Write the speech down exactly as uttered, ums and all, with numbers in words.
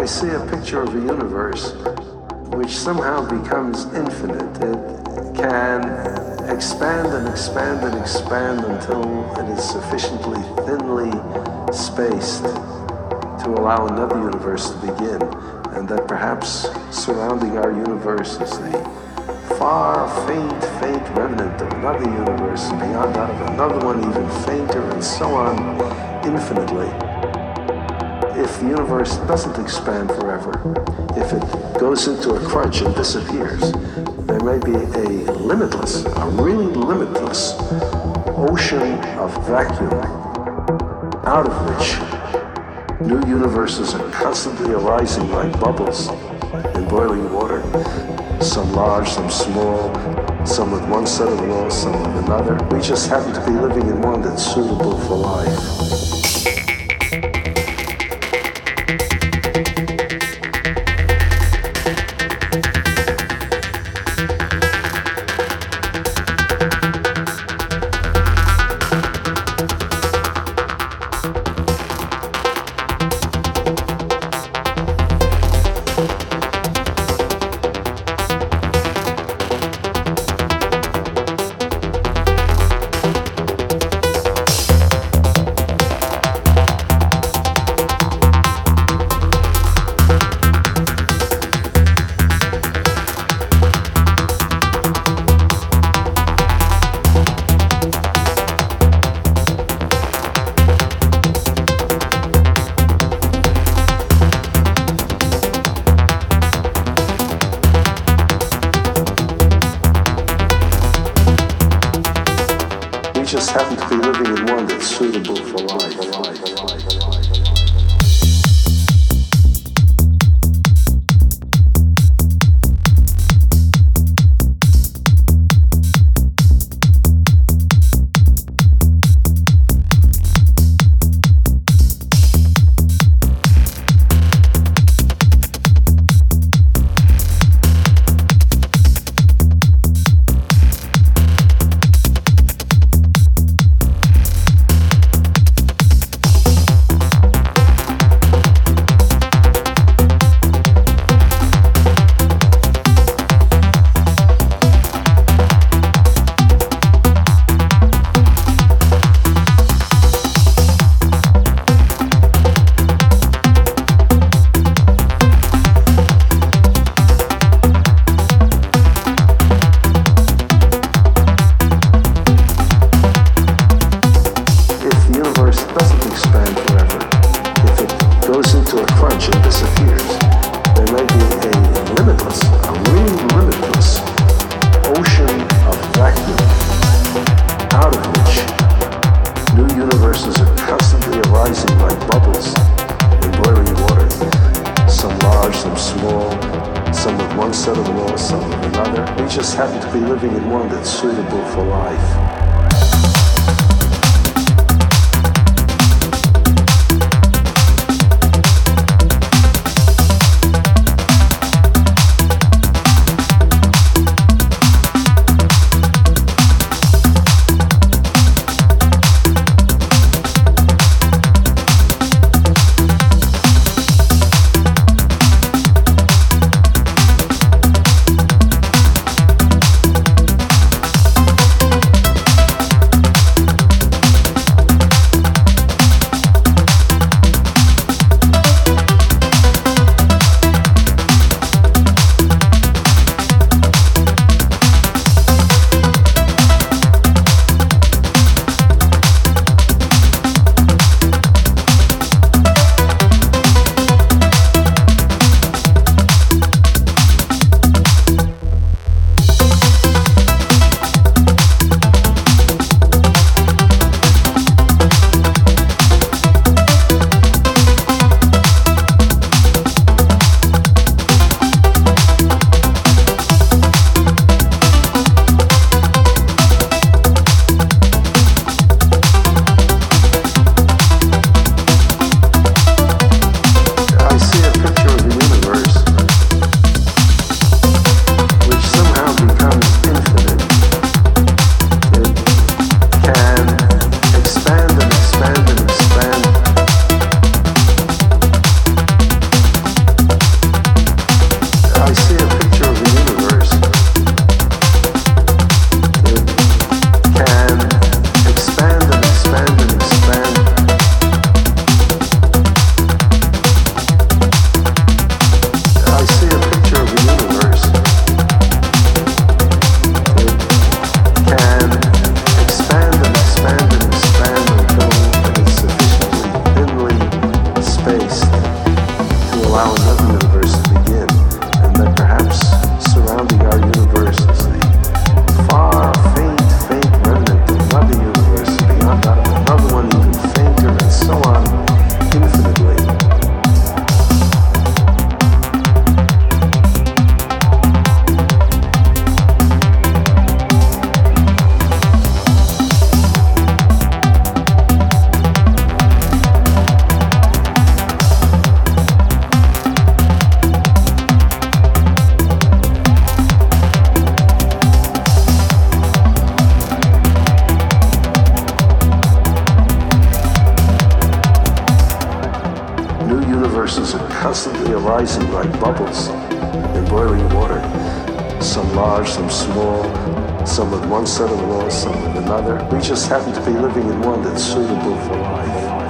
I see a picture of a universe which somehow becomes infinite. It can expand and expand and expand until it is sufficiently thinly spaced to allow another universe to begin, and that perhaps surrounding our universe is the far, faint, faint remnant of another universe, and beyond that of another one even fainter, and so on infinitely. If the universe doesn't expand forever, if it goes into a crunch and disappears, there may be a limitless, a really limitless ocean of vacuum out of which new universes are constantly arising like bubbles in boiling water, some large, some small, some with one set of laws, some with another. We just happen to be living in one that's suitable for life. Just happen to be living in one that's suitable for life. rising like bubbles in boiling water, some large, some small, some with one set of laws, some with another. We just happen to be living in one that's suitable for life.